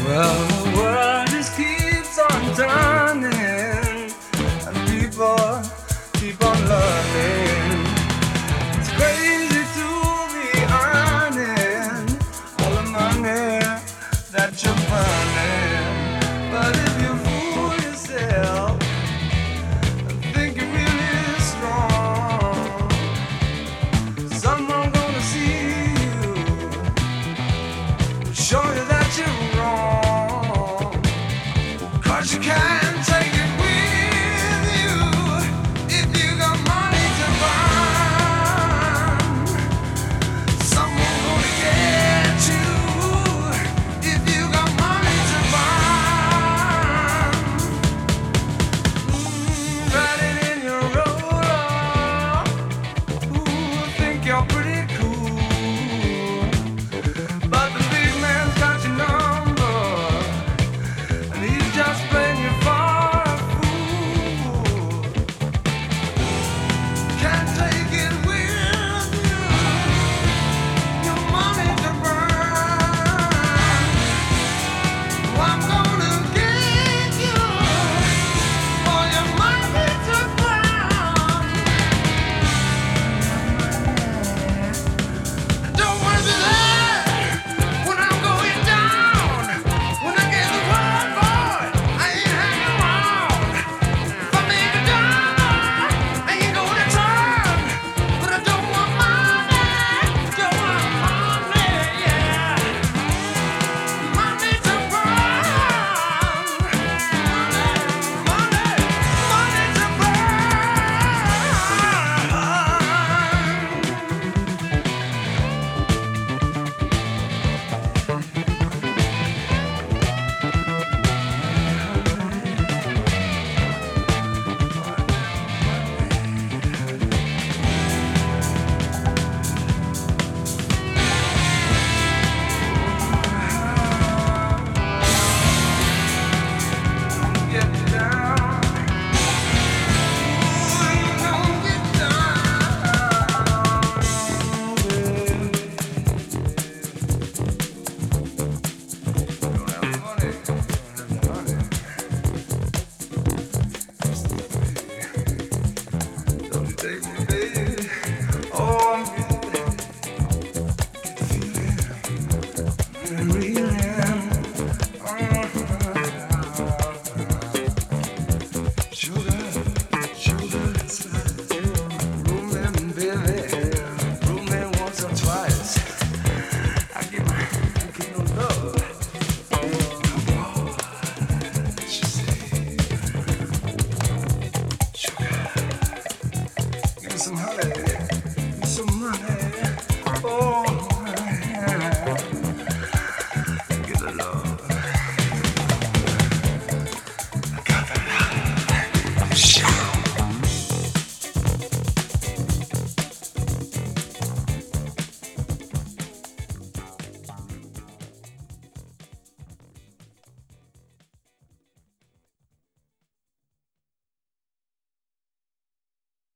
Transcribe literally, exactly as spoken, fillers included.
Well, the world just keeps on turning, and people keep on learning. It's crazy to be earning all the money that you're burning. But if you fool yourself and think you're really strong, someone gonna see you, show you that you're wrong. Cause you can't take it with you if you got money to burn. Someone gonna get you if you got money to burn. Mm, riding in your roller, ooh, think you're pretty cool, but the big man's got your number, and he's just playing you for a fool. Can't take it with you, your money to burn. Oh, I'm gonna get you for your money to burn. Don't wanna be there when I'm going down. When I get the word, boy, I ain't hanging around. If I make a dollar, I ain't gonna turn. But I don't want money, don't want money, yeah. Money to burn. Money, money, money to get down. Ooh, you don't get down, baby. Don't have money, don't have money. Don't you take me, baby. Oh, I'm feeling, feeling, feeling